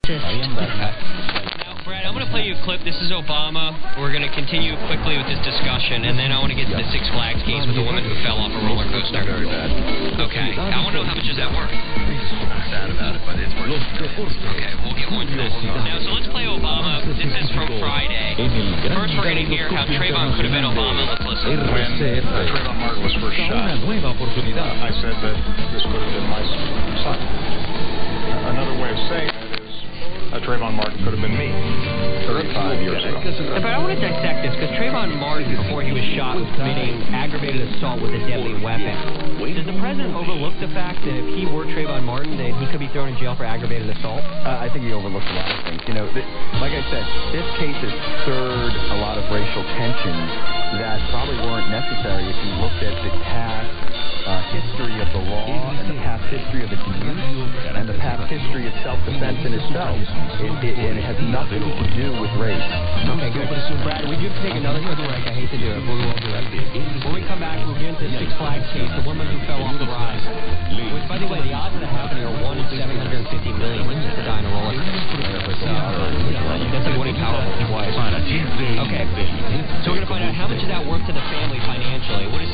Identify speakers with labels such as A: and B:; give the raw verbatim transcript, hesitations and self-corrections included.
A: assist.
B: Now, Brad, I'm going to play you a clip. This is Obama. We're going to continue quickly with this discussion, and then I want to get to the Six Flags case with the woman who fell off a roller coaster. Very bad. Okay. I want to know how much is that worth.
C: I'm sad about it, but it's worth it.
B: Okay, we'll get more into this. Now, so let's play Obama. This is from Friday. First, we're going to hear how Trayvon could have been Obama. Let's listen.
C: When uh, Trayvon Martin was first shot, uh, I said that this could have been my son. Uh, another way of saying it is uh, Trayvon Martin could have been me thirty-five years ago.
B: But I want to dissect this, because Trayvon Martin, before he was shot, was committing aggravated assault with a deadly weapon. Does the president overlook the fact that if he were Trayvon Martin, that he could be thrown in jail for aggravated assault?
D: Uh, I think he overlooks a lot of things. You know, th- like I said, this case has stirred a lot of racial tensions that probably weren't necessary if you looked at the past uh, history of the law and the past history of its use and the past history of self-defense in itself. It, it, and it has nothing to do with race.
B: Okay, good. Brad, we do take another quick break. I hate to do it, but we won't do it. When we come back, we'll get into the Six Flags case, the woman who fell off the ride. Which, by the way, the odds of that happening are one in seven hundred fifty million to die in a roller coaster. That's like winning Powerball twice. Okay, so we're going to find out how much is that worth to the family financially. What is